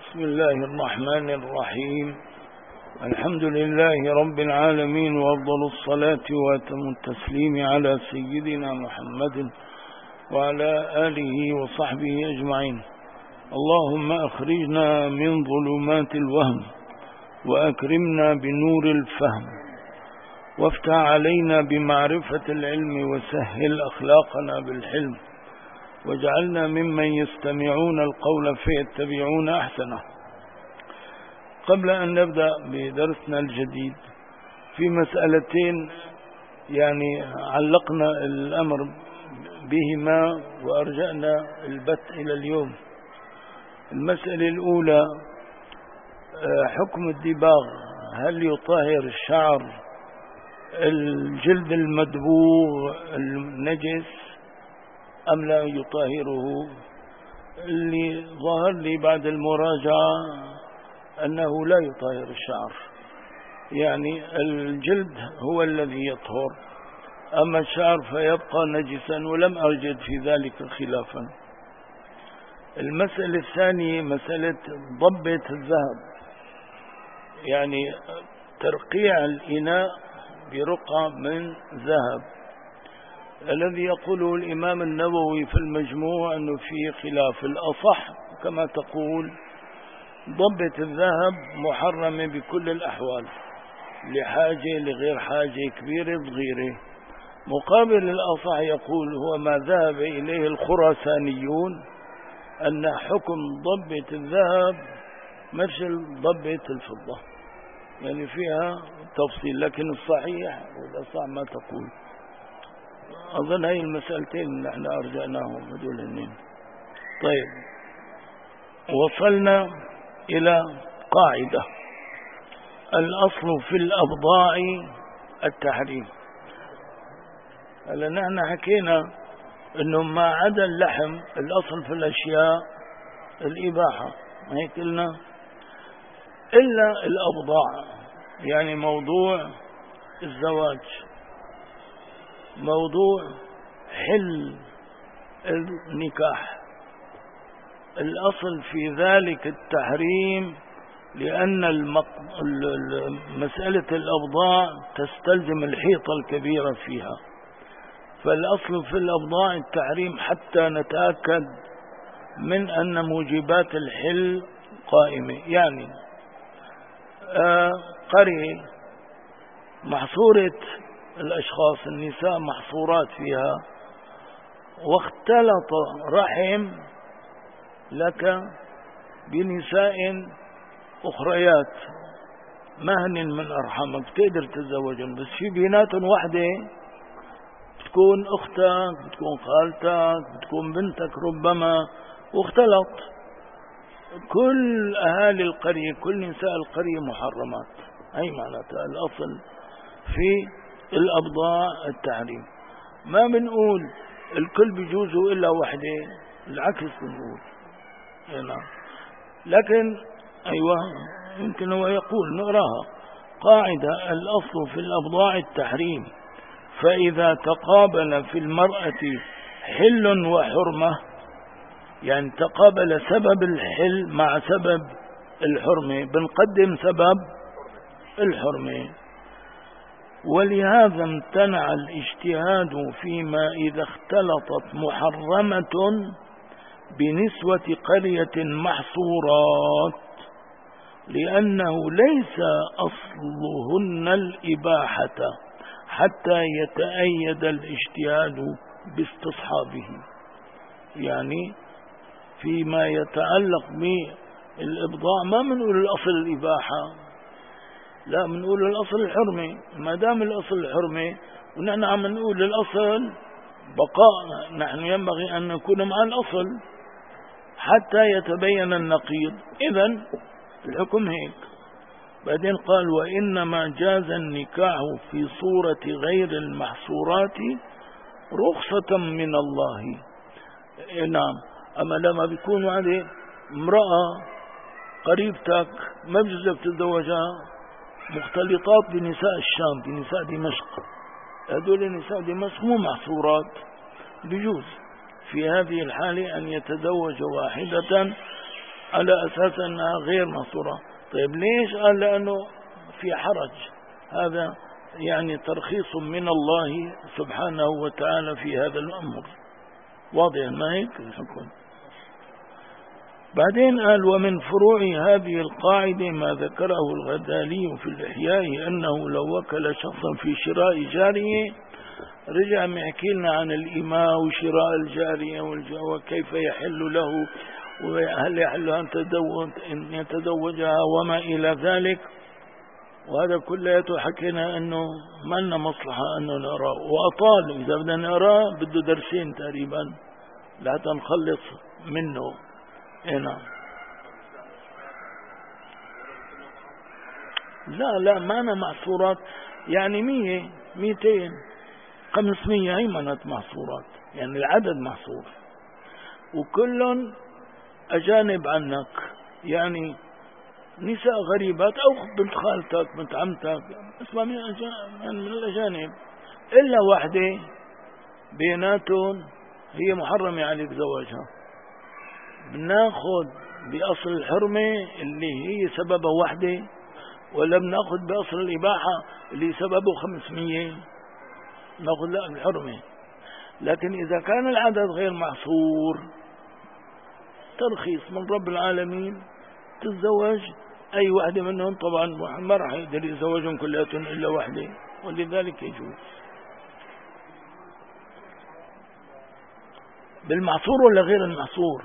بسم الله الرحمن الرحيم. الحمد لله رب العالمين، وأفضل الصلاة وأتم التسليم على سيدنا محمد وعلى آله وصحبه أجمعين. اللهم أخرجنا من ظلمات الوهم وأكرمنا بنور الفهم، وافتح علينا بمعرفة العلم، وسهل أخلاقنا بالحلم، واجعلنا ممن يستمعون القول فيتبعون أحسنه. قبل أن نبدأ بدرسنا الجديد، في مسألتين علقنا الأمر بهما وأرجعنا البت إلى اليوم. المسألة الأولى حكم الدباغ، هل يطهر الشعر الجلد المدبوغ النجس أم لا يطهره؟ اللي ظهر لي بعد المراجعة أنه لا يطهر الشعر، الجلد هو الذي يطهر، أما الشعر فيبقى نجسا، ولم أجد في ذلك خلافا. المسألة الثانية مسألة ضبة الذهب، ترقيع الإناء برقعة من ذهب. الذي يقوله الإمام النووي في المجموع أنه فيه خلاف. الأصح كما تقول ضبة الذهب محرمة بكل الأحوال، لحاجة لغير حاجة، كبيرة صغيرة. مقابل الأصح يقول هو ما ذهب إليه الخراسانيون، أن حكم ضبة الذهب مثل ضبة الفضة، فيها تفصيل، لكن الصحيح والأصح ما تقول. أظن هاي المسألتين نحن أرجعناهم هذول الاثنين. طيب، وصلنا إلى قاعدة: الأصل في الأبضاع التحريم. هلا نحن حكينا إنه ما عدا اللحم الأصل في الأشياء الإباحة، ما هيك قلنا، إلا الأبضاع، موضوع الزواج، موضوع حل النكاح، الأصل في ذلك التحريم، لأن مسألة الأبضاع تستلزم الحيطة الكبيرة فيها، فالأصل في الأبضاع التحريم حتى نتأكد من أن موجبات الحل قائمة. قرية محصورة الأشخاص، النساء محصورات فيها، واختلط رحم لك بنساء أخريات مهن من أرحامك، تقدر تتزوجهم، بس في بيناتهم وحدة بتكون أختك، بتكون خالتك، بتكون بنتك ربما، واختلط. كل أهالي القرية، كل نساء القرية محرمات. أي معناتها الأصل في الأبضاع التحريم. ما بنقول الكل بيجوزوا إلا وحدة، العكس بنقول. لكن يمكن هو يقول، نقراها قاعدة: الأصل في الأبضاع التحريم، فإذا تقابل في المرأة حل وحرمة، تقابل سبب الحل مع سبب الحرمة، بنقدم سبب الحرمة. ولهذا امتنع الاجتهاد فيما إذا اختلطت محرمة بنسوة قرية محصورات، لأنه ليس أصلهن الإباحة حتى يتأيد الاجتهاد باستصحابه. فيما يتعلق بالإبضاع ما بنقول الأصل الإباحة، لا، بنقول الأصل الحرمة. ما دام الأصل الحرمة ونحن عم نقول الأصل بقاء، نحن ينبغي أن نكون مع الأصل حتى يتبين النقيض. إذن الحكم هيك. بعدين قال: وإنما جاز النكاح في صورة غير المحصورات رخصة من الله. نعم، أما لما بيكون عليه امرأة قريبتك ما بجوزك تتزوجها، مختلطات بنساء الشام، بنساء دمشق، هذول نساء دمشق مو محصورات، بجوز في هذه الحالة أن يتزوج واحدة على أساس أنها غير محصورة. طيب ليش؟ قال لأنه في حرج. هذا يعني ترخيص من الله سبحانه وتعالى في هذا الأمر. واضح ما هيك الحكم؟ بعدين قال ومن فروع هذه القاعدة ما ذكره الغزالي في الإحياء أنه لو وكل شخصا في شراء جارية، رجع يحكي لنا عن الإماء وشراء الجارية وكيف يحل له، وهل يحل أن يتزوجها وما إلى ذلك. وهذا كله حكينا أنه ما لنا مصلحة أنه نراه، وأطال إذا بدنا نراه بده درسين تقريبا لحتى نخلص منه. نعم. لا ما أنا محصورات، يعني 100 200 500 هي معنات محصورات، يعني العدد محصور، وكلهم أجانب عنك، يعني نساء غريبات أو بنت خالتك بنت عمتك، اسمها من الأجانب، إلا واحدة بيناتهم هي محرمة عليك زواجها. بناخد بأصل الحرمة اللي هي سببها واحدة، ولا بناخد بأصل الإباحة اللي سببه 500؟ ناخد لا الحرمة. لكن إذا كان العدد غير محصور، ترخيص من رب العالمين، تتزوج أي واحدة منهم. طبعا ما راح يقدر يتزوجهم كلياتهم إلا واحدة، ولذلك يجوز. بالمحصور ولا غير المحصور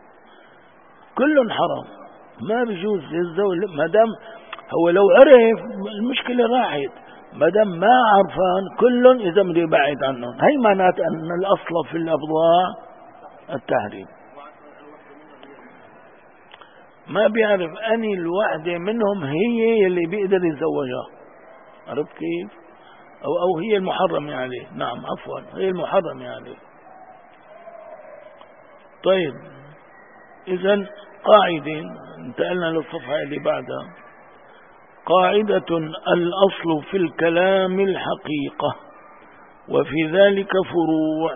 كل حرام، ما بيجوز للزوج ما دام هو لو عرف المشكلة راحت. ما دام ما عرفان كل إذا بده يبعد عنهم. هي معنات أن الأصل في الأبضاع التحريم. ما بيعرف أني الواحدة منهم هي اللي بيقدر يتزوجها، عرفت كيف؟ أو هي المحرمة عليه. نعم عفوا، هي المحرمة عليه. طيب إذن قاعدة، انتقلنا للصفحة اللي بعدها. قاعدة الأصل في الكلام الحقيقة وفي ذلك فروع.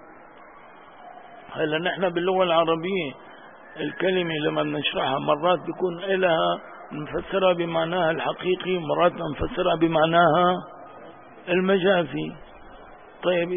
هلا نحن باللغة العربية الكلمة لما نشرحها مرات بيكون لها نفسرها بمعناها الحقيقي، مرات نفسرها بمعناها المجازي. طيب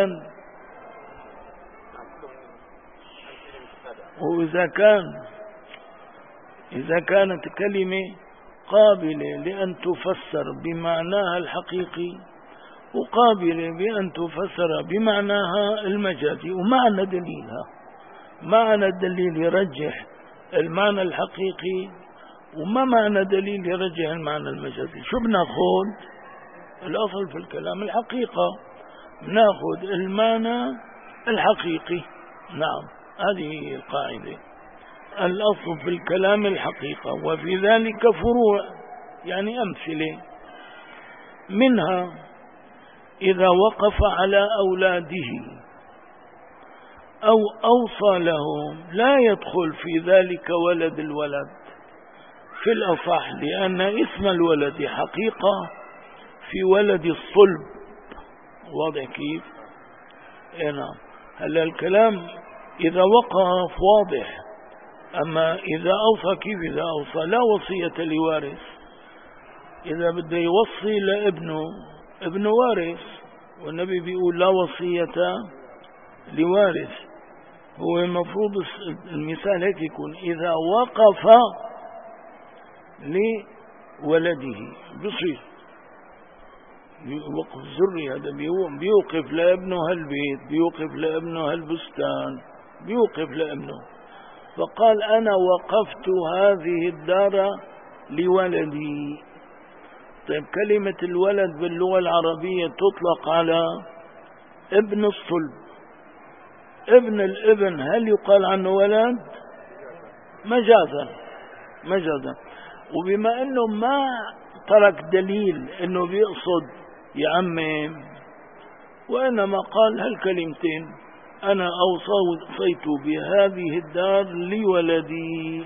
إذا كانت كلمة قابلة لأن تفسر بمعناها الحقيقي، وقابلة بأن تفسر بمعناها المجازي، ومعنى دليلها، معنى الدليل يرجح المعنى الحقيقي، وما معنى دليل يرجح المعنى المجازي. شو بناخذ؟ الأصل في الكلام الحقيقة، بناخذ المعنى الحقيقي. نعم هذه هي القاعدة، الأصل في الكلام الحقيقة وفي ذلك فروع، يعني أمثلة منها إذا وقف على أولاده أو أوصى لهم لا يدخل في ذلك ولد الولد في الأصح، لأن اسم الولد حقيقة في ولد الصلب. واضح كيف؟ نعم. هلا الكلام إذا وقف واضح، أما إذا أوصى كيف؟ إذا أوصى لا وصية لوارث. إذا بده يوصي لابنه، ابنه وارث، والنبي بيقول لا وصية لوارث. هو المفروض المثال هيك يكون إذا وقف لولده بصير وقف ذري. هذا بيوقف لابنه هالبيت، بيوقف لابنه هالبستان، بيوقف لابنه. فقال أنا وقفت هذه الدار لولدي. طيب كلمة الولد باللغة العربية تطلق على ابن الصلب. ابن الابن هل يقال عنه ولد؟ مجازا. وبما انه ما ترك دليل انه بيقصد يعمم، وانما قال هالكلمتين انا اوصيت بهذه الدار لولدي،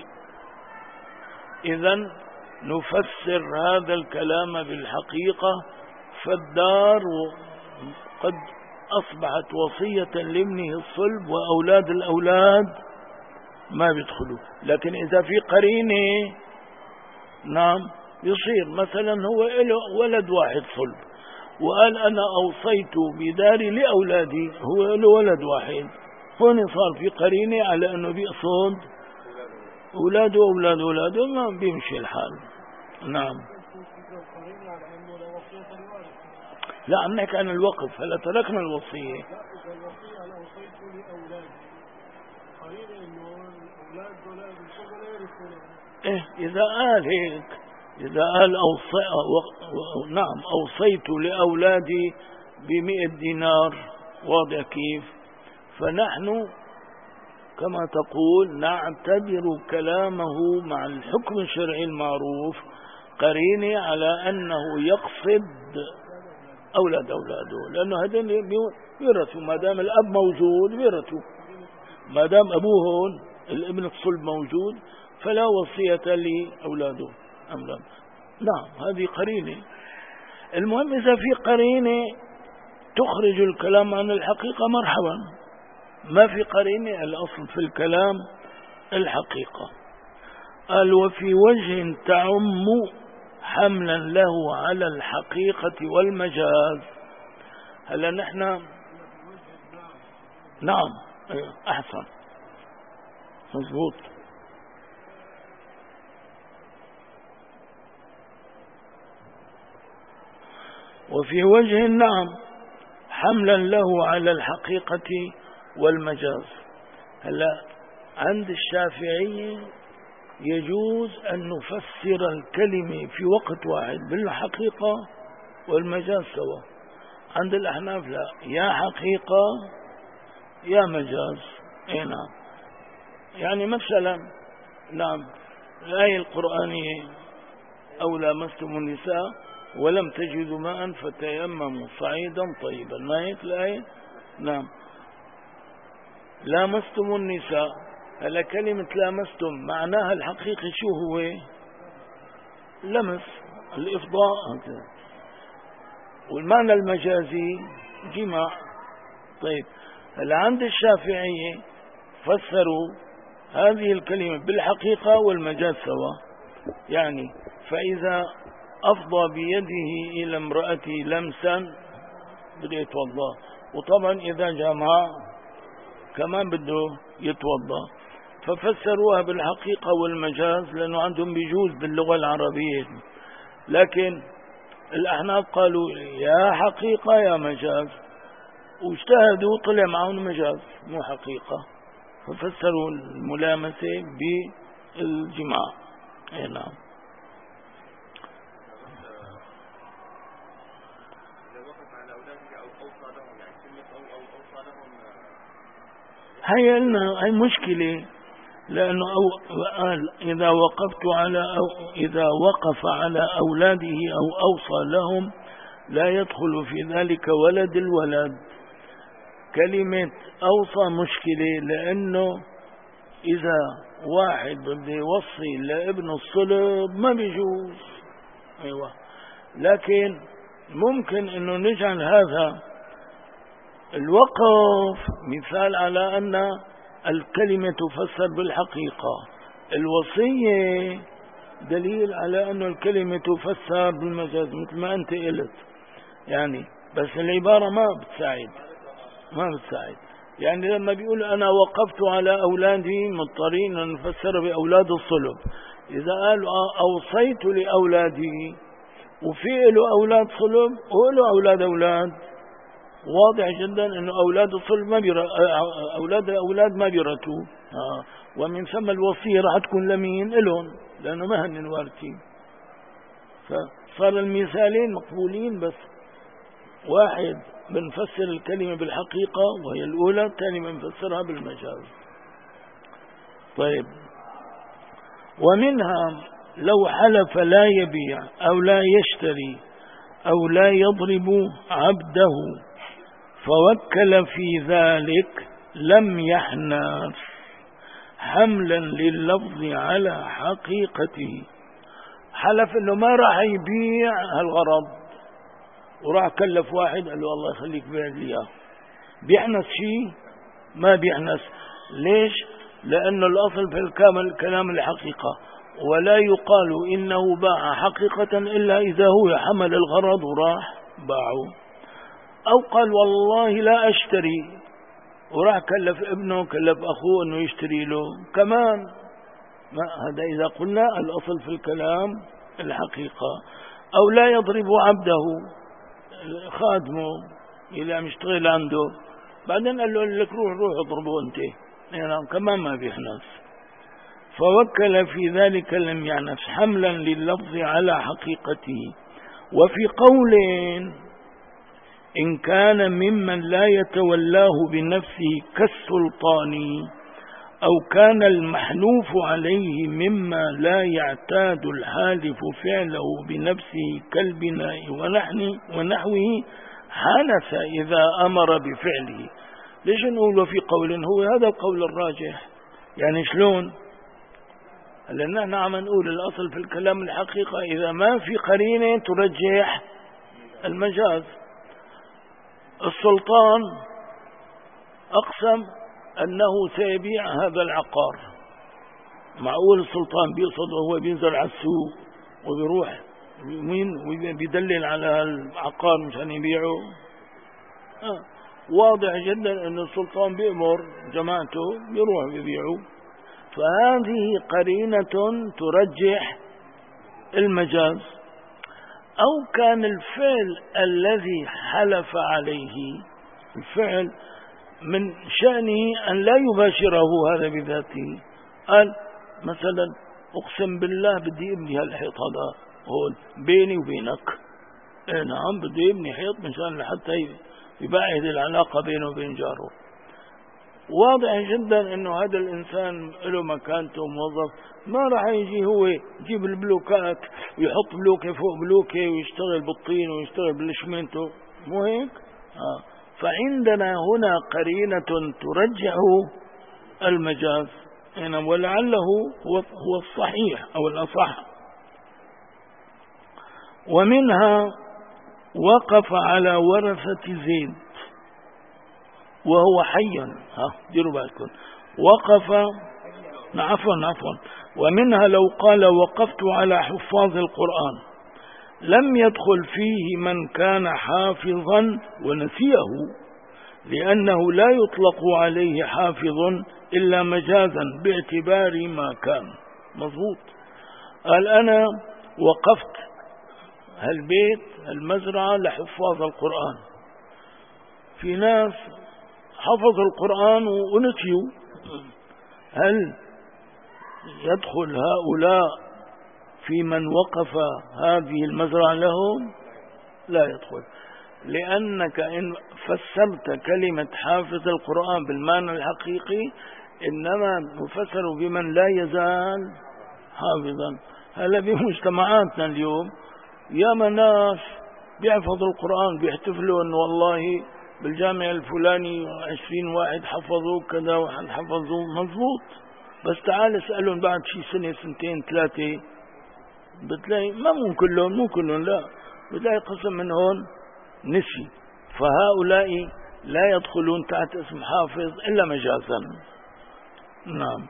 اذن نفسر هذا الكلام بالحقيقة. فالدار قد أصبحت وصية لابنه الصلب وأولاد الأولاد ما بيدخلوا. لكن إذا في قرينة نعم يصير. مثلا هو له ولد واحد صلب وقال أنا أوصيت بداري لأولادي، هو له ولد واحد، هون صار في قرينة على أنه بيقصد أولاده أولاد أولاده، ما بيمشي الحال. نعم. لا عم نحكي عن الوقف، هلا تركنا الوصية. إيه إذا قال هيك، إذا قال نعم أوصيت لأولادي ب100 دينار، واضح كيف؟ فنحن كما تقول نعتبر كلامه مع الحكم الشرعي المعروف قرينة على أنه يقصد أولاد أولاده، لأنه هذين بيرثوا ما دام الأب موجود بيرثوا، ما دام أبوهن الابن الصلب موجود فلا وصية لأولاده أم لا. نعم هذه قرينة. المهم إذا في قرينة تخرج الكلام عن الحقيقة مرحبا، ما في قرينة الأصل في الكلام الحقيقة. قال وفي وجه تعم حملا له على الحقيقة والمجاز. هلا نحن نعم أحسن مضبوط. وفي وجه نعم حملا له على الحقيقة والمجاز. هلا عند الشافعية يجوز أن نفسر الكلمة في وقت واحد بالحقيقة والمجاز سوا. عند الأحناف لا، يا حقيقة يا مجاز. اي نعم. يعني مثلا نعم الآية القرآنية أو لامستم النساء ولم تجدوا ماء فتيمموا صعيدا طيبا، ما هيك الآية؟ نعم لامستم النساء. هلا كلمة لامستم معناها الحقيقي شو هو؟ لمس الإفضاء هكذا، والمعنى المجازي جماع. طيب هلا عند الشافعية فسروا هذه الكلمة بالحقيقة والمجاز سوا. يعني فإذا أفضى بيده إلى امرأته لمسا بده يتوضا، وطبعا إذا جمع كمان بده يتوضا. ففسروها بالحقيقة والمجاز لأنه عندهم بيجوز باللغة العربية. لكن الأحناف قالوا يا حقيقة يا مجاز، واجتهدوا طلع معهم مجاز مو حقيقة، ففسروا الملامسة بالجماع. اي نعم. هي مشكلة، لأنه قال إذا وقف على أولاده أو أوصى لهم لا يدخل في ذلك ولد الولد. كلمة أوصى مشكلة، لأنه إذا واحد بده يوصي لابن الصلب ما بيجوز. أيوة. لكن ممكن أنه نجعل هذا الوقف مثال على أن الكلمة تفسر بالحقيقة، الوصية دليل على أن الكلمة تفسر بالمجاز مثل ما أنت قلت. يعني بس العبارة ما بتساعد. يعني لما بيقول أنا وقفت على أولادي مضطرين أن نفسر بأولاد الصلب. إذا قال أوصيت لأولادي وفي له أولاد صلب وله أولاد، واضح جدا أنه أولاد الصلب ما أولاد ما بيرثوا، ومن ثم الوصية راح تكون لمين؟ إلهم، لأنه ما هن وارثين. فصار المثالين مقبولين، بس واحد بنفسر الكلمة بالحقيقة وهي الأولى، الثاني بنفسرها بالمجاز. طيب ومنها لو حلف لا يبيع أو لا يشتري أو لا يضرب عبده فوكل في ذلك لم يحنث حملا لللفظ على حقيقته. حلف انه ما راح يبيع هالغرض وراح كلف واحد قال له الله يخليك بيع لي اياه، بيحنث شيء؟ ما بيحنث. ليش؟ لأن الأصل في الكلام الحقيقة، ولا يقال إنه باع حقيقة إلا إذا هو حمل الغرض وراح باعه. أو قال والله لا أشتري وراح كلف ابنه كلف أخوه أنه يشتري له كمان، هذا إذا قلنا الأصل في الكلام الحقيقة. أو لا يضرب عبده خادمه اللي عم يشتغل عنده، بعدين قال له لك روح اضربه أنت، يعني كمان ما بيحنس. فوكل في ذلك لم يعنف حملا لللفظ على حقيقته. وفي قول إن كان ممن لا يتولاه بنفسه كالسلطان، أو كان المحلوف عليه مما لا يعتاد الحالف فعله بنفسه كالبناء ونحوه حنث إذا أمر بفعله. ليش نقول في قول؟ هو هذا القول الراجح. يعني شلون؟ لأننا نحن عم نقول الأصل في الكلام الحقيقة إذا ما في قرينة ترجح المجاز. السلطان أقسم أنه سيبيع هذا العقار، معقول السلطان بيقصد وهو بينزل على السوق وبيروح وبيدلل على العقار مشان يبيعه؟ واضح جدا أن السلطان بيأمر جماعته بيروح بيبيعوا. فهذه قرينة ترجح المجاز. أو كان الفعل الذي حلف عليه الفعل من شأنه أن لا يباشره هذا بذاته. قال مثلا أقسم بالله بدي ابني هالحيط هذا هون بيني وبينك، نعم بدي ابني حيط مشان لحتى يبعد العلاقة بينه وبين جاره. واضح جدا انه هذا الانسان له مكانته موظف، ما راح يجي هو يجيب البلوكات ويحط بلوكة فوق بلوكة ويشتغل بالطين ويشتغل بالشمنتو، مو هيك؟ فعندنا هنا قرينة ترجح المجاز، ولعله هو الصحيح او الاصح. ومنها وقف على ورثة زيد وهو حي، ديروا بالكم وقف، عفوا. ومنها لو قال وقفت على حفاظ القرآن لم يدخل فيه من كان حافظا ونسيه، لأنه لا يطلق عليه حافظ إلا مجازا باعتبار ما كان. مضبوط. قال أنا وقفت هالبيت المزرعة لحفاظ القرآن، في ناس حفظ القرآن ونسيوا، هل يدخل هؤلاء في من وقف هذه المزرعة لهم؟ لا يدخل، لأنك إن فسرت كلمة حافظ القرآن بالمعنى الحقيقي إنما مفسر بمن لا يزال حافظا. هلا بمجتمعاتنا اليوم ياما ناس بيحفظوا القرآن بيحتفلوا إنه والله بالجامع الفلاني 20 واحد حفظوا كذا واحد حفظوا. مضبوط، بس تعال اسألهم بعد شي سنة سنتين ثلاثة بتلاقي ما مو كلهم لا، بتلاقي قسم من هون نسي. فهؤلاء لا يدخلون تحت اسم حافظ إلا مجازا. نعم.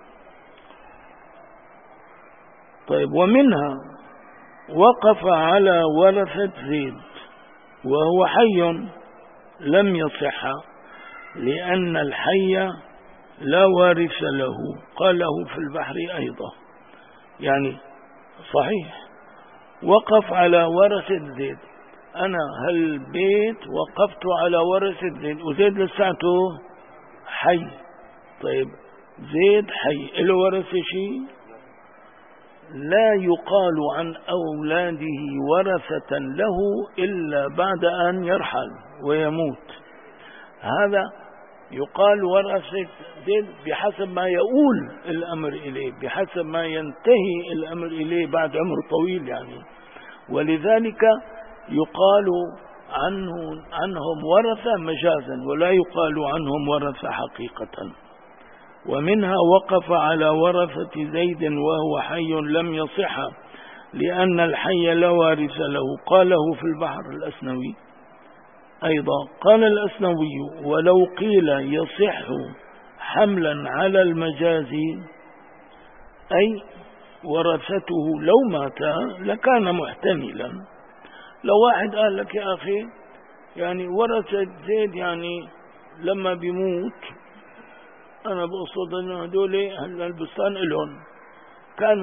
طيب ومنها وقف على ورثة زيد وهو حي لم يصح، لأن الحي لا وارث له، قاله في البحر أيضا. يعني صحيح وقف على ورثة زيد، أنا هالبيت وقفت على ورثة زيد وزيد لساته حي. طيب زيد حي له ورثة شيء؟ لا يقال عن أولاده ورثة له إلا بعد أن يرحل ويموت. هذا يقال ورثة زيد بحسب ما يؤول الأمر إليه، بحسب ما ينتهي الأمر إليه بعد عمر طويل يعني. ولذلك يقال عنهم ورثة مجازا ولا يقال عنهم ورثة حقيقة. ومنها وقف على ورثة زيد وهو حي لم يصح، لأن الحي لا وارث له، قاله في البحر الأسنوي أيضا. قال الأسنوي ولو قيل يصح حملا على المجاز، أي ورثته لو مات لكان محتملا. لو واحد قال لك يا أخي يعني ورثة زيد يعني لما بيموت أنا بقصد أنه هدول البستان إلهم، كان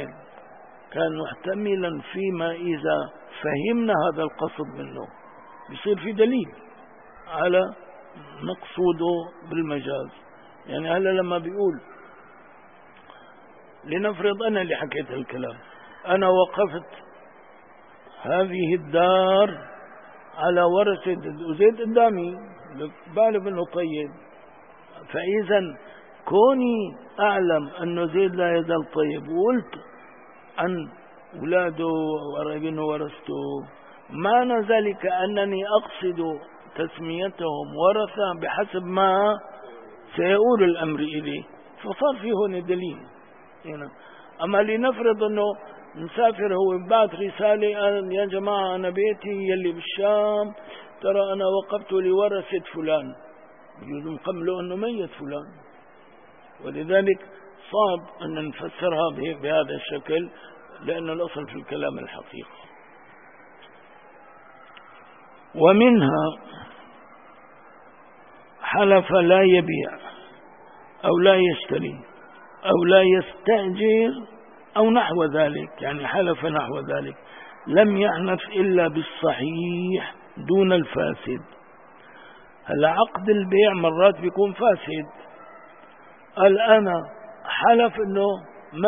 محتملا فيما إذا فهمنا هذا القصد منه بيصير في دليل على مقصوده بالمجاز. يعني هلا لما بيقول لنفرض أنا اللي حكيت الكلام، أنا وقفت هذه الدار على ورثة زيد قدامي بالغ انه طيب، فإذا كوني أعلم أنه زيد لا يزال طيب وقلت عن أولاده وقرايبينه ورثته، معنى ذلك أنني أقصد تسميتهم ورثة بحسب ما سيقول الأمر إليه، فصار فيه هنا دليل هنا. أما لنفرض أنه مسافر هو بعت رسالة قال يا جماعة أنا بيتي يلي بالشام ترى أنا وقفت لورثة فلان، بجوز مقمله أنه ميت فلان، ولذلك صعب أن نفسرها بهذا الشكل، لأن الأصل في الكلام الحقيقة. ومنها حلف لا يبيع أو لا يشتري أو لا يستأجر أو نحو ذلك، يعني حلف نحو ذلك، لم يحنث إلا بالصحيح دون الفاسد. هلا عقد البيع مرات بيكون فاسد، قال أنا حلف إنه ما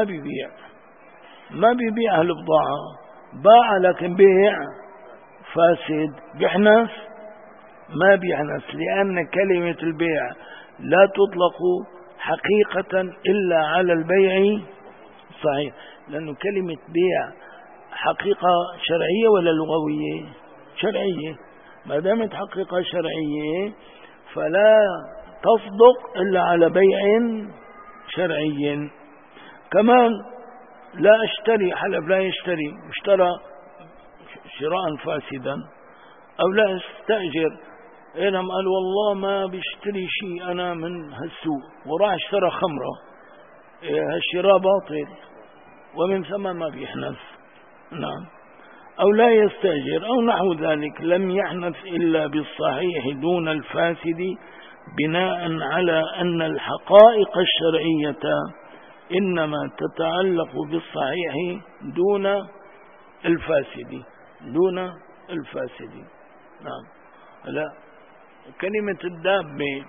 بيبيع البضاعة، باع لكن بيع فاسد، بيحنث؟ ما بيحنث، لأن كلمة البيع لا تطلق حقيقة إلا على البيع صحيح، لأنه كلمة بيع حقيقة شرعية ولا لغوية؟ شرعية، ما دامت حقيقة شرعية فلا تصدق إلا على بيع شرعي. كمان لا أشتري، حلف لا يشتري، اشترى شراء فاسدا. أو لا استأجر، إنما قال والله ما بيشتري شيء أنا من هالسوق وراح اشترى خمرة، هالشراء باطل ومن ثم ما بيحنث. نعم. أو لا يستأجر أو نحو ذلك، لم يحنث إلا بالصحيح دون الفاسد، بناء على أن الحقائق الشرعية إنما تتعلق بالصحيح دون الفاسد. نعم. لا، كلمة الدابة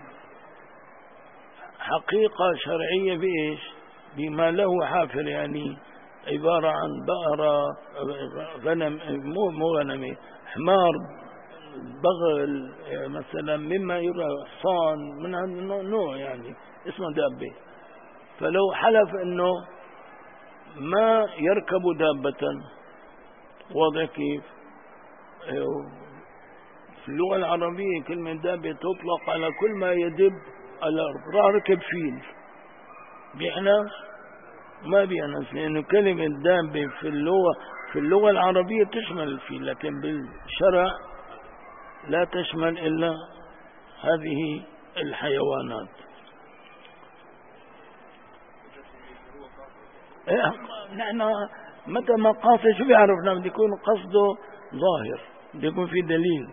حقيقة شرعية بإيش؟ بما له حافر، يعني عبارة عن بقرة، غنم، مو غنمي، حمار، بغل مثلا، مما يرى حصان من هذا النوع، يعني اسمه دابة. فلو حلف انه ما يركب دابة، واضح كيف؟ في اللغة العربية كلمة دابة تطلق على كل ما يدب على الأرض. راح ركب فيل، بيحنث؟ ما بيحنث، لأنه كلمة دابة في اللغة العربية تشمل الفيل، لكن بالشرع لا تشمل إلا هذه الحيوانات. نحن متى ما قاصد شو بيعرفنا؟ بده يكون قصده ظاهر، بده يكون في دليل.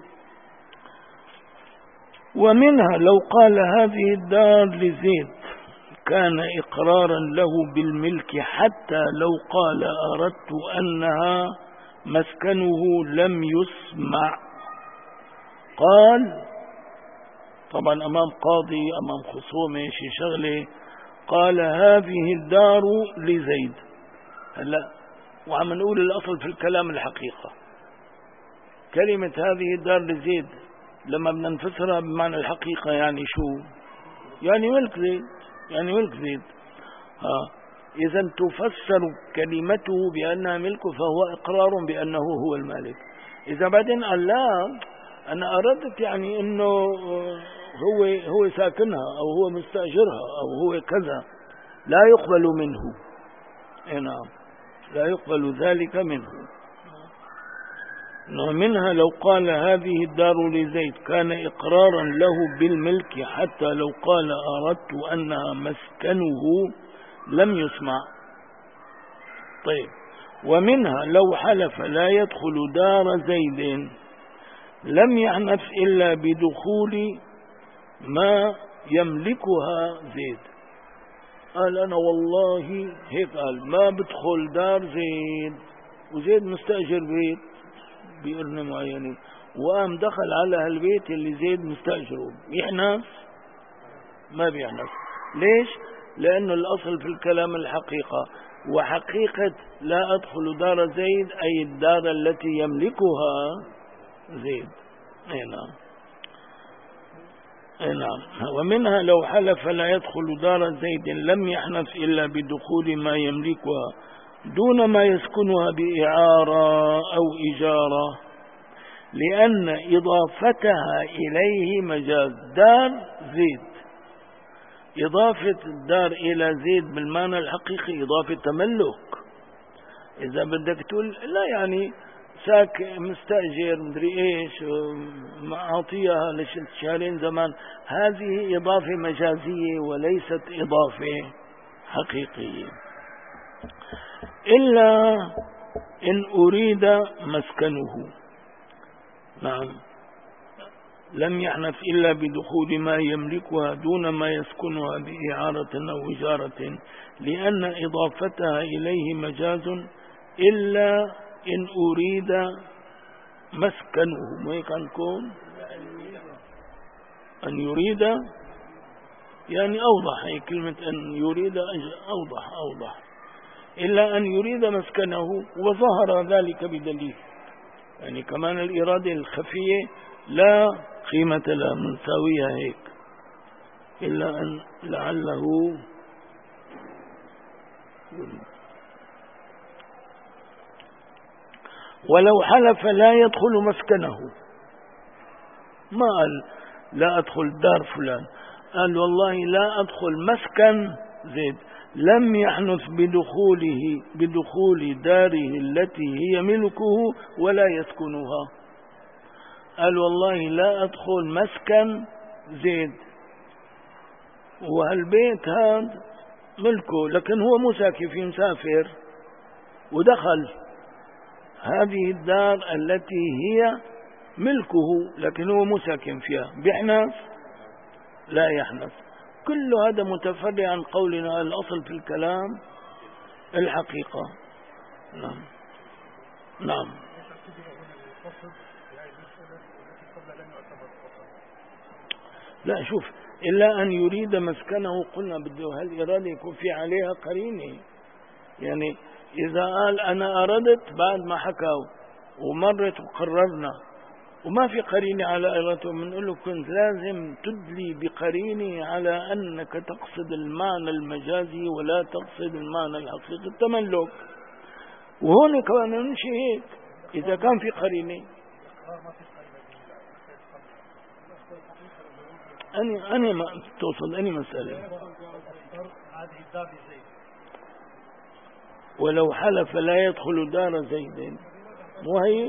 ومنها لو قال هذه الدار لزيد كان إقرارا له بالملك، حتى لو قال أردت أنها مسكنه لم يسمع. قال طبعا أمام قاضي، أمام خصومة، شي شغلة، قال هذه الدار لزيد. هلا وعم نقول الأصل في الكلام الحقيقة، كلمة هذه الدار لزيد لما بدنا نفسرها بمعنى الحقيقة يعني شو؟ يعني ملك زيد. إذا تفسر كلمته بأنها ملكه فهو إقرار بأنه هو المالك. إذا بعدين قال لا أنا أردت يعني أنه هو ساكنها أو هو مستأجرها أو هو كذا، لا يقبل منه. نعم، لا يقبل ذلك منه. ومنها لو قال هذه الدار لزيد كان إقرارا له بالملك، حتى لو قال أردت أنها مسكنه لم يسمع. طيب، ومنها لو حلف لا يدخل دار زيد لم يحنث إلا بدخول ما يملكها زيد. قال أنا والله هيك، قال ما بدخل دار زيد، وزيد مستأجر بيت بقرن معينة، وقام دخل على هالبيت اللي زيد مستأجره، يحنث؟ ما بيحنث. ليش؟ لأنه الأصل في الكلام الحقيقة، وحقيقة لا أدخل دار زيد أي الدار التي يملكها زيد. نعم. ومنها لو حلف لا يدخل دار زيد لم يحنث إلا بدخول ما يملكها دون ما يسكنها بإعارة أو إجارة، لأن إضافتها إليه مجاز. دار زيد، إضافة الدار إلى زيد بالمعنى الحقيقي إضافة تملك. إذا بدك تقول لا يعني مستأجر مدري إيش معطيها لشهرين زمان، هذه إضافة مجازية وليست إضافة حقيقية. إلا إن أريد مسكنه. نعم، لم يحنث إلا بدخول ما يملكها دون ما يسكنها بإعارة أو إجارة، لأن إضافتها إليه مجاز. إلا إن أريد مسكنه، ما كان كون أن يريد يعني أوضح، هي كلمة أن يريد أوضح. إلا أن يريد مسكنه، وظهر ذلك بدليل. يعني كمان الإرادة الخفية لا قيمة لها، منساويها هيك، إلا أن لعله ولو حلف لا يدخل مسكنه، ما قال لا أدخل دار فلان، قال والله لا أدخل مسكن زيد، لم يحنث بدخول داره التي هي ملكه ولا يسكنها. قال والله لا أدخل مسكن زيد، وهالبيت هذا ملكه لكن هو مساكن في مسافر، ودخل هذه الدار التي هي ملكه لكن هو مساكن فيها، بيحنث؟ لا يحنث. كل هذا متفرع عن قولنا الأصل في الكلام الحقيقة. نعم. لا شوف، إلا أن يريد مسكنه قلنا بده هالإرادة يكون في عليها قرينة. يعني إذا قال أنا أردت بعد ما حكوا ومرت وقررنا وما في قرينة على إرادته، بنقول له كنت لازم تدلي بقرينة على أنك تقصد المعنى المجازي ولا تقصد المعنى الحقيقي التملك. وهون كمان نمشي هيك إذا كان في قرينة. أنا ما توصل أني مسألة. ولو حلف لا يدخل دار زيد، وهي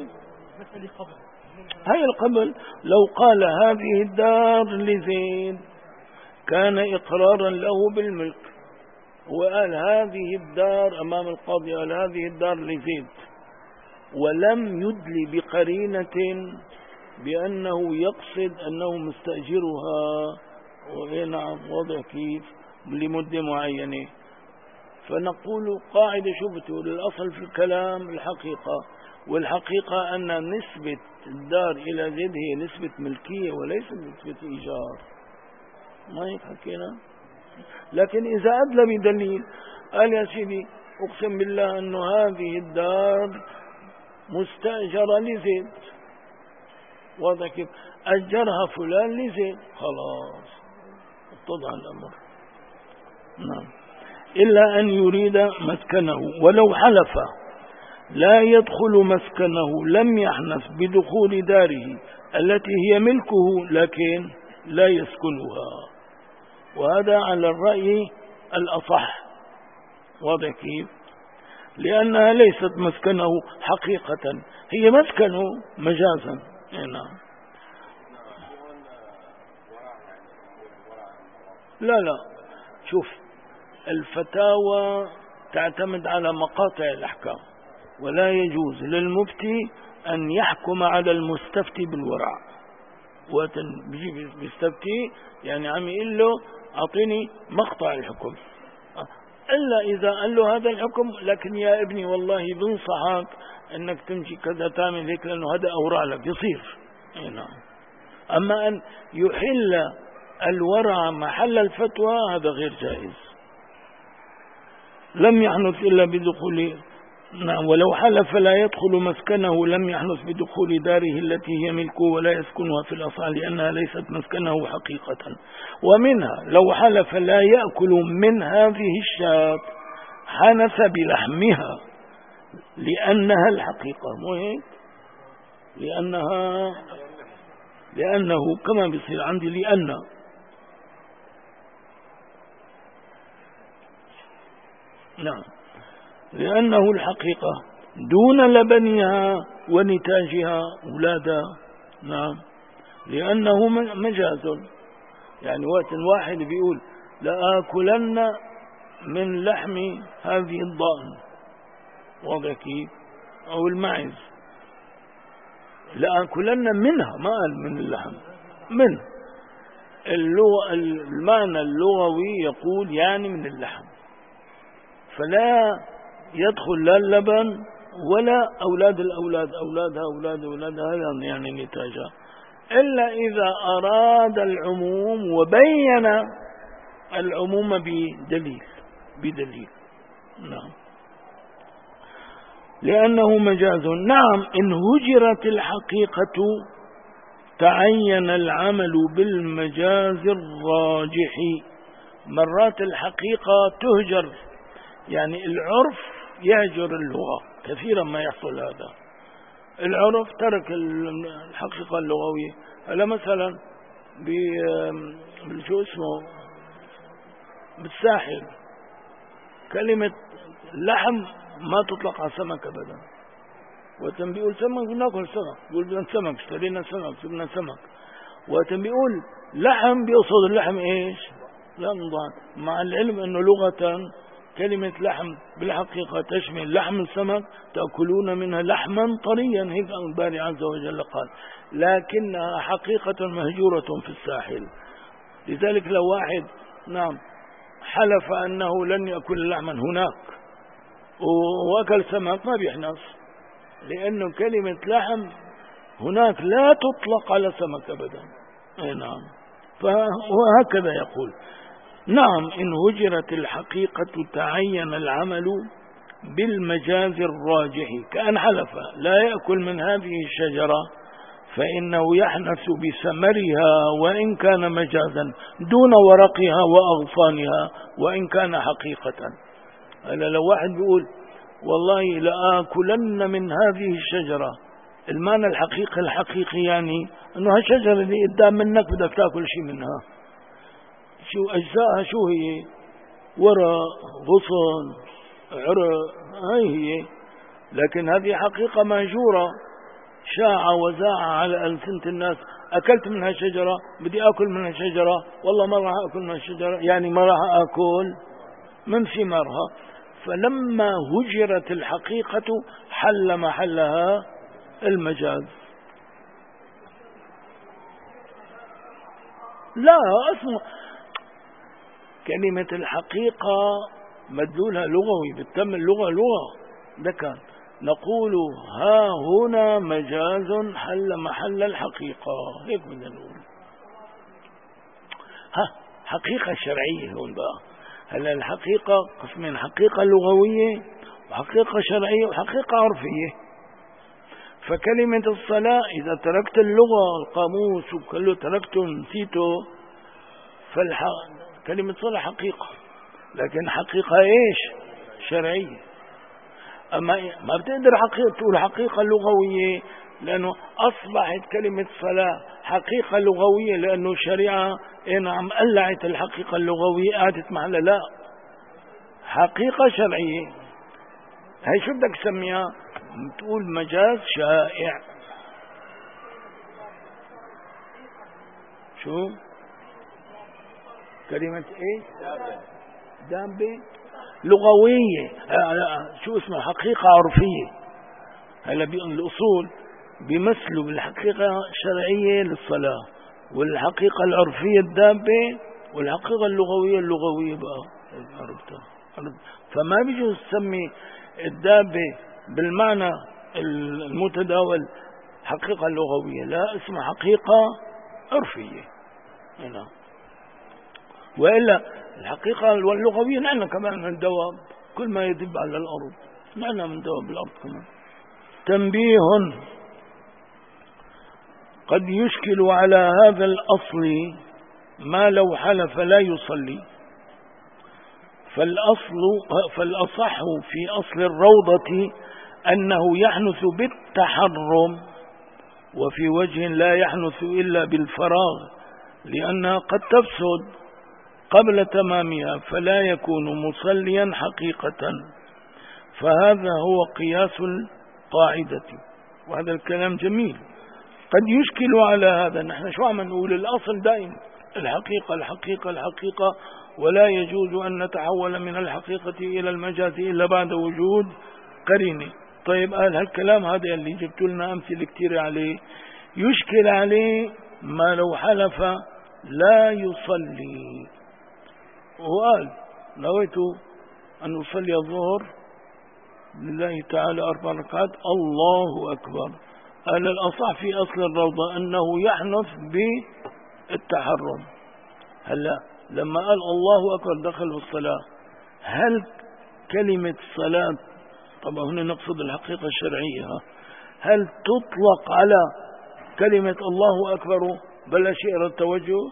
هي القبل. لو قال هذه الدار لزيد كان إقرارا له بالملك، وقال هذه الدار أمام القاضي، قال هذه الدار لزيد، ولم يدلي بقرينة بأنه يقصد أنه مستأجرها، نعم واضح كيف، لمدة معينة. فنقول قاعدة شو بتقول؟ الأصل في الكلام الحقيقة، والحقيقة أن نسبة الدار إلى زيد هي نسبة ملكية وليس نسبة إيجار. ما هيك حكينا؟ لكن إذا أدلى بدليل قال يا سيدي أقسم بالله أنه هذه الدار مستأجرة لزيد، واضح كيف؟ أجرها فلان لزيد، خلاص اتضح الأمر. نعم. إلا أن يريد مسكنه. ولو حلف لا يدخل مسكنه لم يحنث بدخول داره التي هي ملكه لكن لا يسكنها، وهذا على الرأي الأصح، واضح كيف؟ لأنها ليست مسكنه حقيقة، هي مسكنه مجازا. نعم. لا شوف، الفتاوى تعتمد على مقاطع الأحكام، ولا يجوز للمفتي أن يحكم على المستفتي بالورع. وقت بيجي بيستفتي يعني عم يقول له أعطيني مقطع الحكم، إلا إذا قال له هذا الحكم لكن يا ابني والله بنصحك أنك تمشي كذا تعمل هيك لأنه هذا أورع لك يصير. نعم. أما أن يحل الورع محل الفتوى هذا غير جائز. لم يحنث إلا بدخول، نعم، ولو حلف لا يدخل مسكنه لم يحنث بدخول داره التي هي ملكه ولا يسكنها في الأصل لأنها ليست مسكنه حقيقة. ومنها لو حلف لا يأكل من هذه الشاة حنث بلحمها لأنها الحقيقة، مو هيك؟ لأنه كما بيصير عندي نعم، لأنه الحقيقة دون لبنها ونتاجها أولادها. نعم، لأنه مجاز. يعني وقت واحد بيقول لآكلن من لحم هذه الضأن، واضح كيف؟ أو المعز، لآكلن منها، ما قال من اللحم، من المعنى اللغوي يقول يعني من اللحم، فلا يدخل لا اللبن ولا أولاد الأولاد، أولادها هذا يعني نتاجها، إلا إذا أراد العموم وبين العموم بدليل. نعم، لأنه مجاز. نعم، إن هجرت الحقيقة تعين العمل بالمجاز الراجح. مرات الحقيقة تهجر، يعني العرف يهجر اللغة، كثيرا ما يحصل هذا. العرف ترك الحقيقة اللغوية. هلا مثلا شو اسمه بالساحل كلمة لحم ما تطلق على سمك أبدا. وتم بيقول سمك بناكل سمك، بيقول بدنا سمك، اشترينا سمك، جبنا سمك. وتم بيقول لحم بيقصد اللحم ايش؟ لا نضان، مع العلم انه لغة كلمة لحم بالحقيقة تشمل لحم السمك، تأكلون منها لحما طريا، هيك الباري عز وجل قال، لكنها حقيقة مهجورة في الساحل. لذلك لو واحد نعم حلف أنه لن يأكل لحما هناك وأكل سمك ما بيحنص، لأنه كلمة لحم هناك لا تطلق على سمك أبدا. نعم، وهكذا يقول. نعم، إن هجرت الحقيقة تعين العمل بالمجاز الراجح، كأن حلف لا يأكل من هذه الشجرة فإنه يحنث بثمرها وإن كان مجازا دون ورقها وأغصانها وإن كان حقيقة. أنا لو واحد بيقول والله لآكلن من هذه الشجرة، المعنى الحقيقي يعني أنه هالشجرة اللي قدام منك بدك تأكل شيء منها، شو أجزاءها، شو هي؟ ورق، غصن، عرق، هي. لكن هذه حقيقة مهجورة، شاع وزاع على ألسنة الناس، أكلت منها شجرة، بدي أكل منها شجرة، والله ما راح أكل منها شجرة، يعني ما راح أكل من ثمارها. فلما هجرت الحقيقة حل محلها المجاز. لا، اسمه كلمة الحقيقة مدلولها لغوي، بالتم اللغة ده كان نقول ها هنا مجاز حل محل الحقيقة، هيك بدنا نقول. حقيقة شرعية هون بقى. هلا الحقيقة قسمين، حقيقة لغوية وحقيقة شرعية وحقيقة عرفية. فكلمة الصلاة إذا تركت اللغة القاموس وكله تركته نسيته، كلمة صلاة حقيقة، لكن حقيقة ايش؟ شرعية. اما ما بتقدر تقول حقيقة لغوية، لانه اصبحت كلمة صلاة حقيقة لغوية لانه الشريعة نعم قلعت الحقيقة اللغوية، قعدت محلها. لا، حقيقة شرعية. هاي شو بدك تسميها؟ تقول مجاز شائع. شو كلمة ايه؟ دابة لغوية. شو اسمه؟ حقيقة عرفية. هلا الأصول بيمثلوا بالحقيقة الشرعية للصلاة، والحقيقة العرفية الدابة، والحقيقة اللغوية بقى عرفتها. فما بيجوز تسمي الدابة بالمعنى المتداول حقيقة لغوية، لا، اسمها حقيقة عرفية هنا. وإلا الحقيقة اللغوية نحن كمان من دواب، كل ما يدب على الأرض نحن من دواب الأرض كمان. تنبيه: قد يشكل على هذا الأصل ما لو حلف لا يصلي، فالأصح في أصل الروضة أنه يحنث بالتحرم، وفي وجه لا يحنث إلا بالفراغ، لأنها قد تفسد قبل تمامها فلا يكون مصليا حقيقة. فهذا هو قياس القاعدة. وهذا الكلام جميل. قد يشكل على هذا. نحن شو عم نقول؟ الأصل دائما الحقيقة الحقيقة الحقيقة، ولا يجوز أن نتحول من الحقيقة إلى المجاز إلا بعد وجود قرينة. طيب قال هالكلام هذا اللي جبت لنا أمثلة كتير عليه، يشكل عليه ما لو حلف لا يصلي، وقال نويت أن أصلي الظهر لله تعالى 4 ركعات، الله أكبر. قال الأصح في أصل الروضة أنه يحنث بالتحرم. هلا لما قال الله أكبر دخل في الصلاة، هل كلمة صلاة، طبعا هنا نقصد الحقيقة الشرعية، هل تطلق على كلمة الله أكبر بلا شيء التوجه؟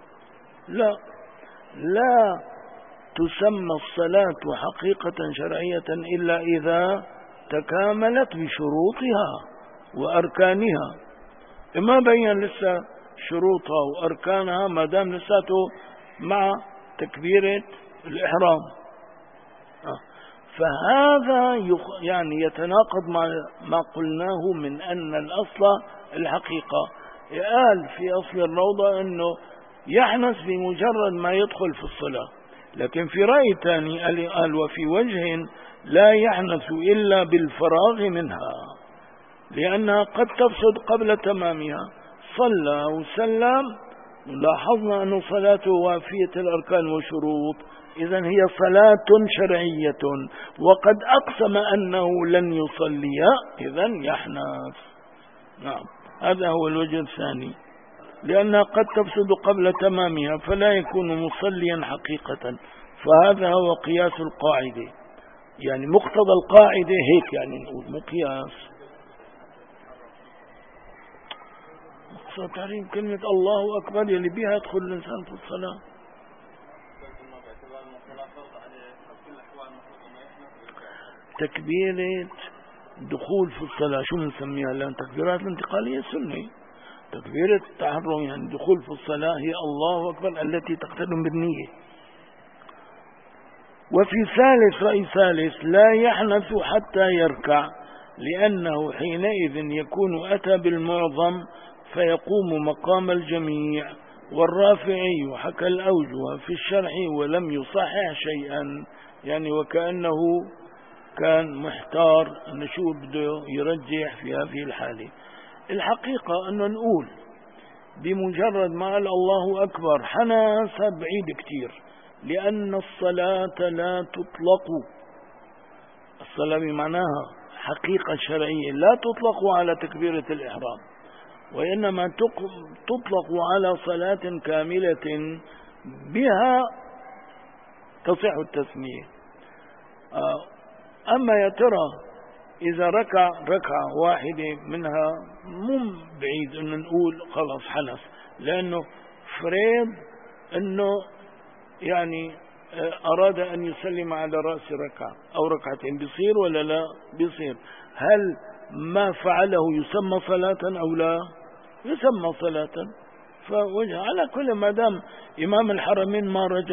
لا تسمى الصلاة حقيقة شرعية إلا إذا تكاملت بشروطها وأركانها. ما بين لسه شروطها وأركانها ما دام لساته مع تكبيرة الإحرام. فهذا يعني يتناقض مع ما قلناه من أن الأصل الحقيقة. قال في أصل الروضة أنه يحنث بمجرد ما يدخل في الصلاة، لكن في رأي ثاني قال وفي وجه لا يحنث إلا بالفراغ منها، لأنها قد تفسد قبل تمامها. صلى وسلم، لاحظنا أن صلاته وافية الأركان والشروط، إذن هي صلاة شرعية، وقد أقسم أنه لن يصلي، إذن يحنث. نعم، هذا هو الوجه الثاني، لأنها قد تفسد قبل تمامها فلا يكون مصليا حقيقة. فهذا هو قياس القاعدة، يعني مقتضى القاعدة هيك، يعني نقول مقياس. مقصد تعريف كلمة الله أكبر يلي بها يدخل الإنسان في الصلاة. تكبيرة دخول في الصلاة شو بنسميها؟ لأن تكبيرات الانتقالية سنة. تكبيرة التحرم يعني دخول في الصلاة هي الله أكبر التي تقترن بالنية. وفي رأي ثالث لا يحنث حتى يركع، لأنه حينئذ يكون أتى بالمعظم فيقوم مقام الجميع. والرافعي حكى الأوجه في الشرح ولم يصحح شيئا، يعني وكأنه كان محتار أن شو بده يرجح في هذه الحالة. الحقيقة أنه نقول بمجرد ما قال الله أكبر حنث بعيد كتير، لأن الصلاة لا تطلق، الصلاة بمعناها حقيقة شرعية لا تطلق على تكبيرة الإحرام، وإنما تطلق على صلاة كاملة بها تصح التسمية. أما يا ترى إذا ركع ركعة واحدة منها مو بعيد أن نقول خلاص حنث، لأنه فريض أنه يعني أراد أن يسلم على رأس ركعة أو ركعتين، بيصير ولا لا؟ بيصير. هل ما فعله يسمى صلاة أو لا؟ يسمى صلاة. فوجه على كل ما دام إمام الحرمين ما رجح، نحن كمان ما بنرجح. الله أعلم.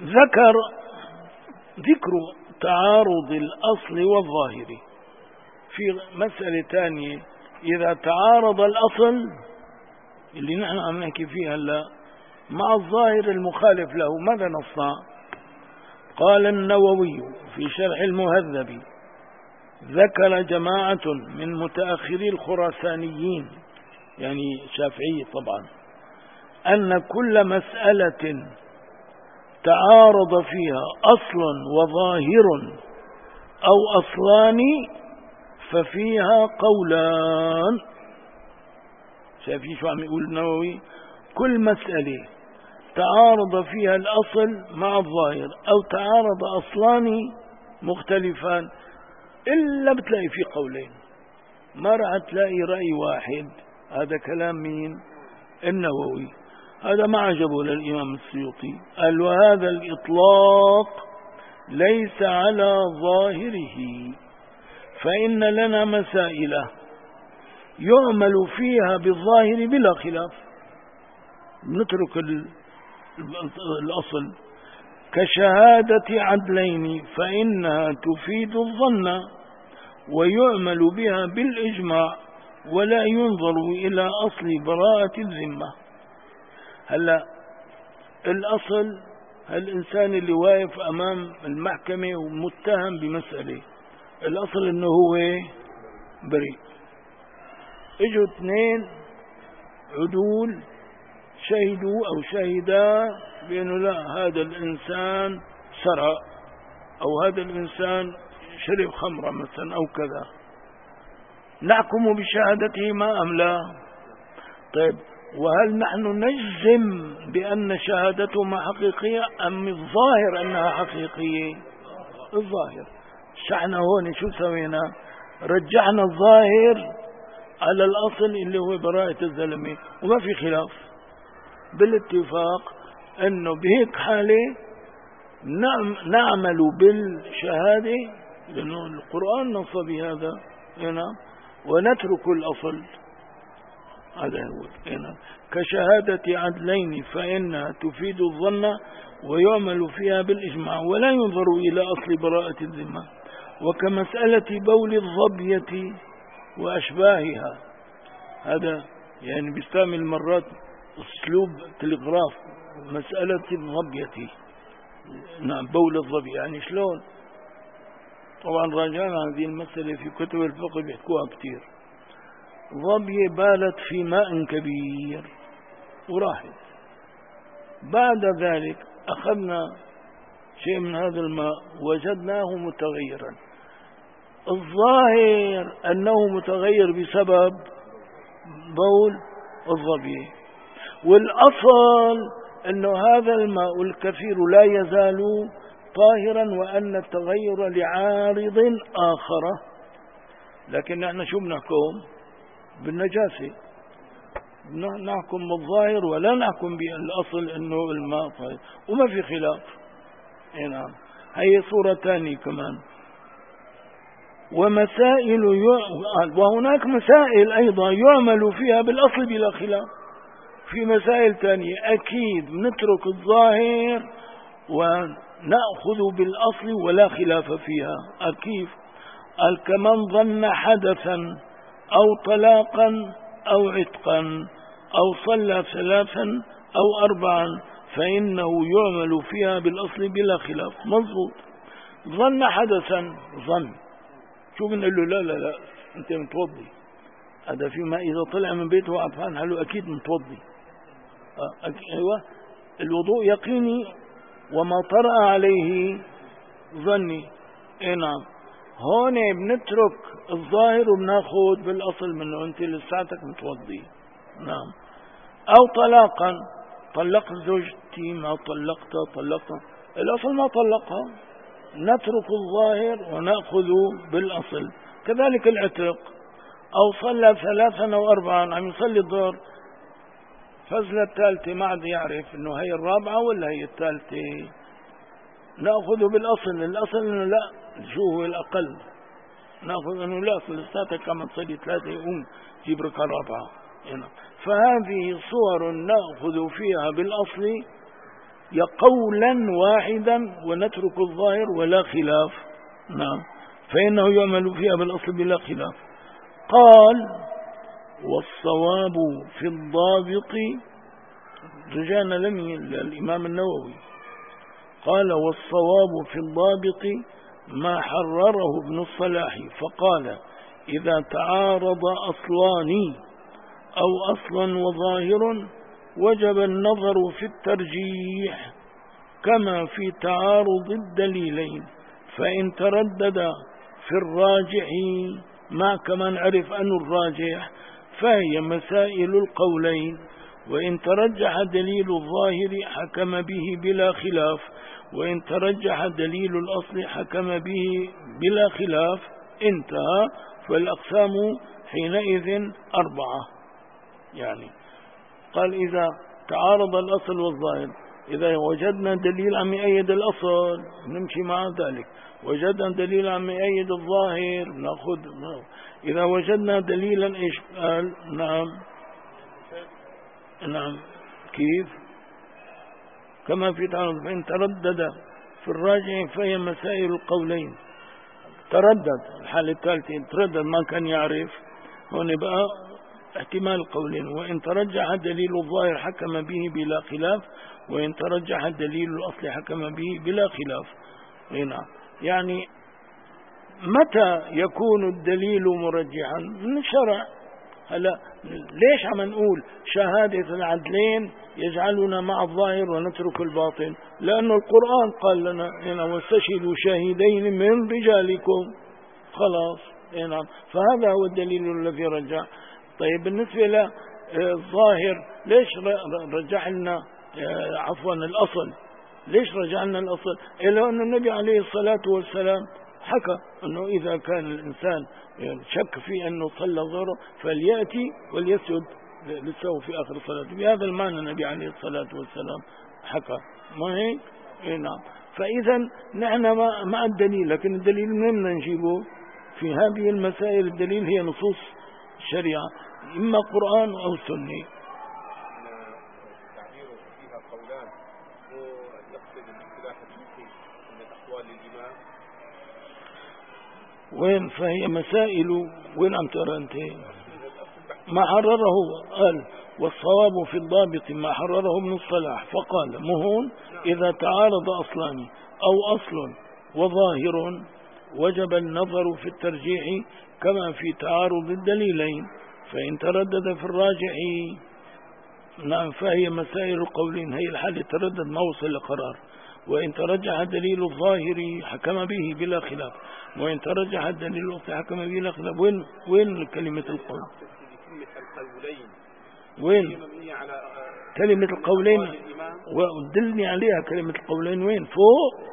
ذكر تعارض الأصل والظاهر في مسألة ثانية. إذا تعارض الأصل اللي نحن عم نحكي فيها هلا مع الظاهر المخالف له، ماذا نصنع؟ قال النووي في شرح المهذب: ذكر جماعة من متأخري الخراسانيين، يعني شافعي طبعا، أن كل مسألة تعارض فيها أصل وظاهر أو أصلان ففيها قولان. شايفين شو عم يقول النووي؟ كل مسألة تعارض فيها الأصل مع الظاهر أو تعارض أصلان مختلفان إلا بتلاقي فيه قولين، ما راح تلاقي رأي واحد. هذا كلام مين؟ النووي. هذا ما عجبه للإمام السيوطي، قال: وهذا الإطلاق ليس على ظاهره، فإن لنا مسائل يعمل فيها بالظاهر بلا خلاف. نترك الأصل كشهادة عدلين فإنها تفيد الظن ويعمل بها بالإجماع ولا ينظر إلى أصل براءة الذمة. هلا الأصل الإنسان اللي واقف أمام المحكمة ومتهم بمسألة، الأصل إنه هو بريء. اجوا اثنين عدول شهدوا أو شهدا بأنه لا، هذا الإنسان سرق أو هذا الإنسان شرب خمرة مثلا أو كذا، نحكم بشهادته ما أم لا؟ طيب، وهل نحن نجزم بأن شهادته ما حقيقية أم الظاهر أنها حقيقية؟ الظاهر. شحنا هون شو سوينا؟ رجعنا الظاهر على الأصل اللي هو براءة الزلمة، وما في خلاف بالاتفاق أنه بهيك حالة نعمل بالشهادة لأنه القرآن نص بهذا هنا، ونترك الأصل. هذا هو هنا كشهادة عدلين فإنها تفيد الظن ويعمل فيها بالإجماع ولا ينظر إلى أصل براءة الذمة. وكمسألة بول الظبية وأشباهها، هذا يعني بيستعمل مرات أسلوب تلغراف، مسألة الظبية. نعم، بول الظبي يعني شلون؟ طبعا راجعنا هذه المسألة في كتب الفقه بيحكوها كتير. ظبية بالت في ماء كبير وراحت، بعد ذلك أخذنا شيء من هذا الماء وجدناه متغيرا، الظاهر أنه متغير بسبب بول الظبي، والأصل أنه هذا الماء الكثير لا يزال طاهرا وأن التغير لعارض آخر. لكن نحن شو بنحكم؟ بالنجاسة، نحكم بالظاهر ولا نحكم بالأصل أنه الماء طاهر، وما في خلاف. نعم، هي صورة ثانية كمان. وهناك مسائل أيضا يعمل فيها بالأصل بلا خلاف. في مسائل ثانية أكيد نترك الظاهر ونأخذ بالأصل ولا خلاف فيها. أكيد قال: كمن ظن حدثا أو طلاقا أو عتقا أو صلى ثلاثا أو أربعا فإنه يعمل فيها بالأصل بلا خلاف. مضبوط. ظن حدثا، ظن شو بنقول له؟ لا لا لا، أنت متوضي. هذا فيما إذا طلع من بيته وعرفان حاله أكيد متوضي. أيوة، الوضوء يقيني وما طرأ عليه ظني. نعم، هون بنترك الظاهر وبناخذ بالأصل منه، أنت لساتك متوضي. نعم. أو طلاقا، طلقت زوجتي، ما طلقتها، الأصل ما طلقها، نترك الظاهر ونأخذ بالأصل. كذلك العتق. أو صلى ثلاثا أو أربعا، عم يصلي الظهر، فزلة الثالثة ما عاد يعرف إنه هي الرابعة ولا هي الثالثة، نأخذ بالأصل. الأصل إنه لا، شو هو الأقل، نأخذ إنه لا، لساتك كما تصلي ثلاثة يقوم جيب ركعة رابعة. فهذه صور نأخذ فيها بالأصل يا قولا واحدا ونترك الظاهر ولا خلاف. نعم، فإنه يعمل فيها بالأصل بلا خلاف. قال والصواب في الضابط، رجعنا للإمام النووي، قال والصواب في الضابط ما حرره ابن الصلاح فقال إذا تعارض أصلان أو أصل وظاهر وجب النظر في الترجيح كما في تعارض الدليلين، فإن تردد في الراجح مع كما نعرف أن الراجح فهي مسائل القولين، وإن ترجح دليل الظاهر حكم به بلا خلاف، وإن ترجح دليل الأصل حكم به بلا خلاف. انتهى. فالأقسام حينئذ 4. يعني قال إذا تعارض الأصل والظاهر، إذا وجدنا دليل عم يأيد الأصل نمشي مع ذلك، وجدنا دليل عم يأيد الظاهر نأخذ. إذا وجدنا دليلا إيش قال؟ نعم كيف؟ كما في تعارض، فإن تردد في الراجع فهي مسائل القولين. تردد الحالة الثالثة، تردد ما كان يعرف، هون بقى احتمال القولين. وإن ترجح دليل الظاهر حكم به بلا خلاف، وإن ترجح دليل الأصل حكم به بلا خلاف. هنا يعني متى يكون الدليل مرجحا؟ من الشرع. هلا ليش عم نقول شهادة العدلين يجعلنا مع الظاهر ونترك الباطن؟ لأن القرآن قال لنا هنا واستشهدوا شاهدين من رجالكم. خلاص هنا، فهذا هو الدليل الذي رجع. طيب بالنسبة للظاهر ليش رجع لنا عفوا الأصل؟ ليش رجع لنا الأصل؟ إلا أن النبي عليه الصلاة والسلام حكى أنه إذا كان الإنسان شك في أنه صلى ظهره فليأتي وليسجد للسهو في آخر الصلاة. بهذا المعنى النبي عليه الصلاة والسلام حكى، ما هيك؟ نعم. فإذا نحن مع الدليل، لكن الدليل من بدنا نجيبه في هذه المسائل؟ الدليل هي نصوص الشريعة، إما قرآن أو سنة. وين؟ فهي مسائل. وين عم ترى أنت؟ ما حرره قال والصواب في الضابط ما حرره ابن الصلاح فقال مهون إذا تعارض أصلان أو أصل وظاهر وجب النظر في الترجيح كما في تعارض الدليلين، فإن تردد في الراجح نعم فهي مسائل القولين. هي الحالة تردد ما وصل لقرار. وإن ترجح دليل الظاهر حكم به بلا خلاف، وإن ترجح دليل الأصل حكم به بلا خلاف. وين كلمة القول؟ وين كلمة القولين؟ ودلني عليها كلمة القولين. وين؟ فوق؟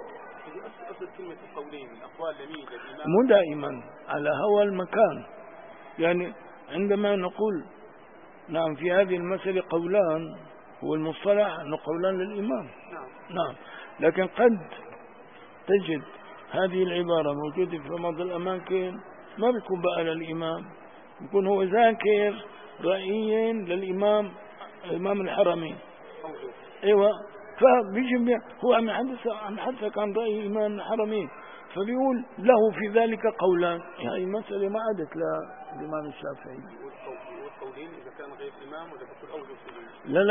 مو دائما على هوى المكان. يعني عندما نقول نعم في هذه المسألة قولان، هو المصطلح أنه قولان للإمام. نعم، لكن قد تجد هذه العبارة موجودة في بعض الأماكن ما بيكون بقى للإمام، بيكون هو ذاكر رأيين للإمام إمام الحرمين. أيوة، فبيجي هو عم يحدثك عن رأي إمام الحرمين، فبيقول له في ذلك قولان. هذه مسألة ما عادت للإمام الشافعي. والقولين إذا كان غير إمام ولا بيكون أوجه؟ لا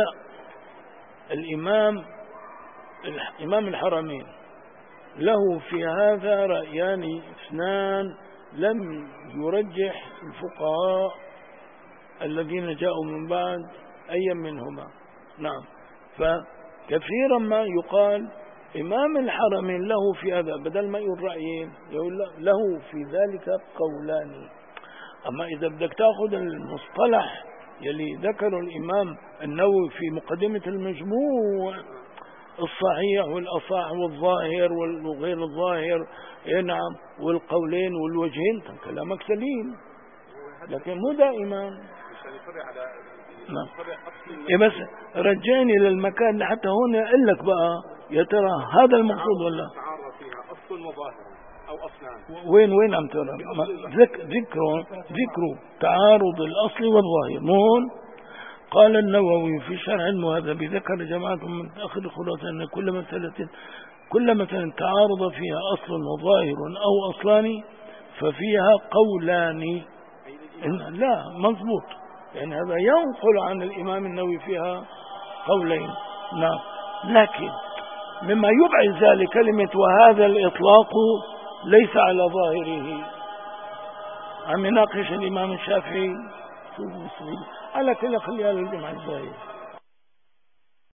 إمام الحرمين له في هذا رأيان اثنان لم يرجح الفقهاء الذين جاءوا من بعد أي منهما. نعم، فكثيرا ما يقال إمام الحرمين له في هذا، بدل ما يقول رأيين يقول له في ذلك قولان. أما إذا بدك تأخذ المصطلح يلي ذكر الإمام النووي في مقدمة المجموع، الصحيح والأصح والظاهر والغير الظاهر، نعم، والقولين والوجهين، كلامك سليم، لكن مو دائما. نعم. بس رجعني للمكان لحتى هون أقول لك بقى يا ترى هذا المقصود ولا أصل وظاهر أو أصلان؟ وين عم ترى ذكروا تعارض الأصل والظاهر. مون قال النووي في شرح المهذب ذكر جماعة من متأخر الخلاصة أن كل مثل تعارض فيها أصل وظاهر أو أصلان ففيها قولان. لا مضبوط، يعني هذا ينقل عن الإمام النووي فيها قولين. نعم، لكن مما يبعد ذلك كلمة وهذا الإطلاق ليس على ظاهره. عم يناقش الإمام الشافعي على كل خليها للجمع الظاهر.